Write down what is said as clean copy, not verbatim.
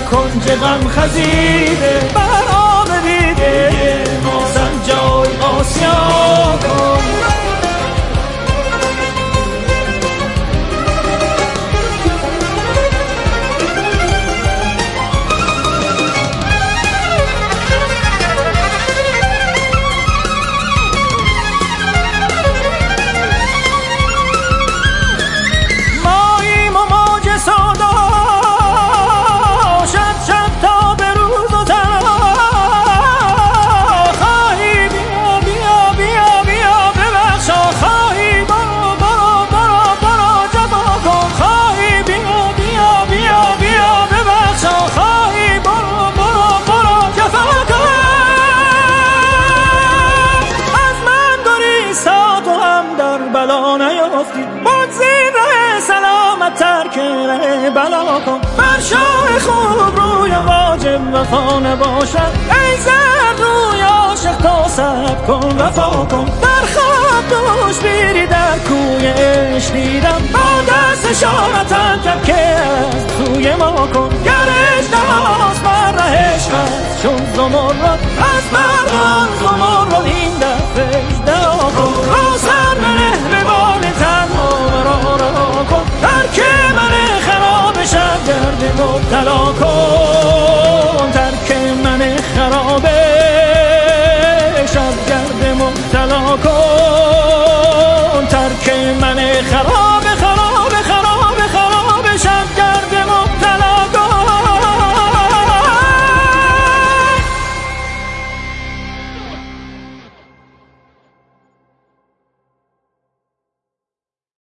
کنج غم خزیده بر آب دیده ما سنجای آسیا کن. بلا کن بر شاه خوب روی واجب وفا نباشد ای زر روی عاشق تا صبر کن وفا کن. در خواب دوش بیری در کوی عشق دیدم با دست اشارتم کرد که از سوی ما کن. گر اژدهاست بر ره عشقت چون زمرد از مردان زمرد این دفعه اژدها کن. رو سر بنه به بال تنها مرا رها کن ترک من خراب شب گرد مبتلا کن. ترک من خراب شب گرد مبتلا کن. ترک من خراب